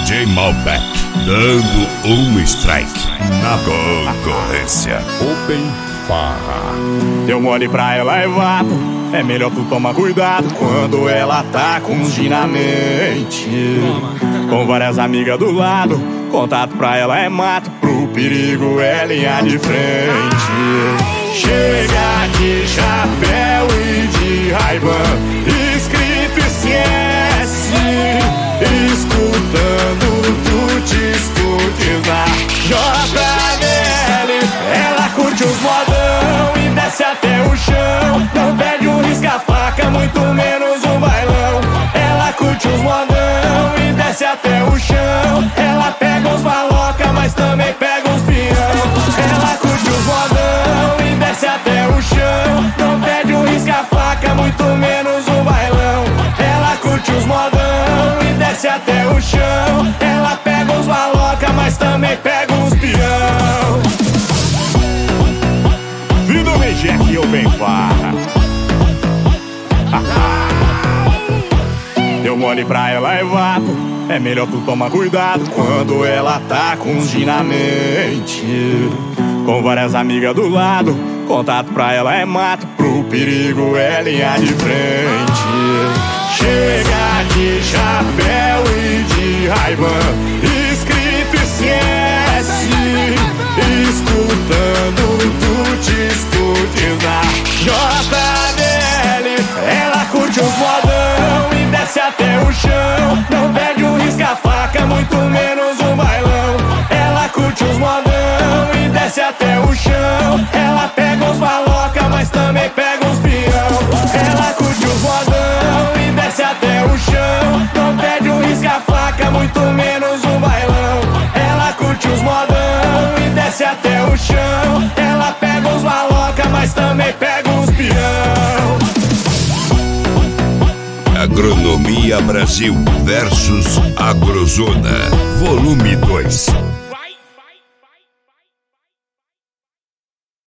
DJ Malbec, dando um strike na concorrência. Open Farra. Deu mole pra ela é vapo, é melhor tu tomar cuidado quando ela tá com gin na mente. Com várias amigas do lado, contato pra ela é mato, pro perigo é linha de frente. Chega de chapéu e de Ray-Ban, escrito esquece, escutando tuts na JBL. Ela curte os modão e desce até o chão, não pede um risca-faca, muito menos um bailão. Ela curte os modão e desce até o chão, ela pega uns maloca, mas também pega uns peão. Ela curte os modão e desce até o chão, não pede um risca-faca, muito menos um bailão. Ela curte os modão e desce até o chão, ela pega uns maloca, mas também pega uns peão. Vindo o Jack e Open Farra. Deu mole pra ela é vapo, é melhor tu tomar cuidado quando ela tá com gin na mente. Com várias amigas do lado, contato pra ela é mato, pro perigo é linha de frente. Chega de chapéu e de Ray-Ban, escrito esquece, escutando tuts na JBL. Ela curte os modão e desce até o chão, não pede um risca-faca, muito menos um bailão. Ela curte os modão e desce até o chão, ela pega uns maloca, mas também pega uns peão. Ela curte os modão e desce até o chão, não pede um risca-faca, muito menos um bailão. Ela curte os modão e desce até o chão, ela pega uns maloca, mas também pega uns peão. Agronomia Brasil versus Agrozona, volume 2.